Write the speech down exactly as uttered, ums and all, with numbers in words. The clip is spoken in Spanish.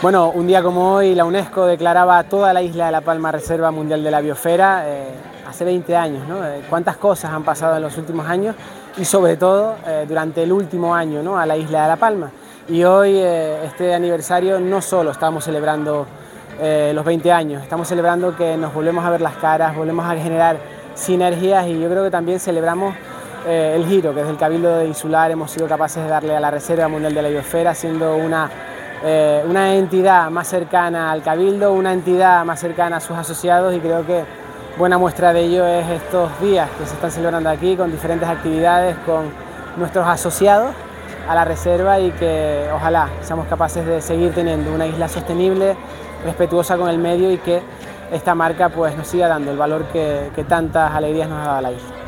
Bueno, un día como hoy la UNESCO declaraba toda la isla de La Palma Reserva Mundial de la Biosfera, eh, hace veinte años, ¿no? Eh, cuántas cosas han pasado en los últimos años y sobre todo eh, durante el último año, ¿no? A la isla de La Palma. Y hoy, eh, este aniversario, no solo estamos celebrando eh, los veinte años, estamos celebrando que nos volvemos a ver las caras, volvemos a generar sinergias y yo creo que también celebramos eh, el giro que desde el Cabildo Insular hemos sido capaces de darle a la Reserva Mundial de la Biosfera, siendo una Eh, una entidad más cercana al Cabildo, una entidad más cercana a sus asociados, y creo que buena muestra de ello es estos días que se están celebrando aquí con diferentes actividades con nuestros asociados a la reserva, y que ojalá seamos capaces de seguir teniendo una isla sostenible, respetuosa con el medio, y que esta marca pues nos siga dando el valor que, que tantas alegrías nos ha dado a la isla.